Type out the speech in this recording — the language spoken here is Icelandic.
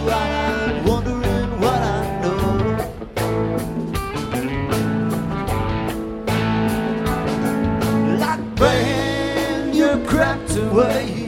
right, wondering what I know. Like brand you're crept away.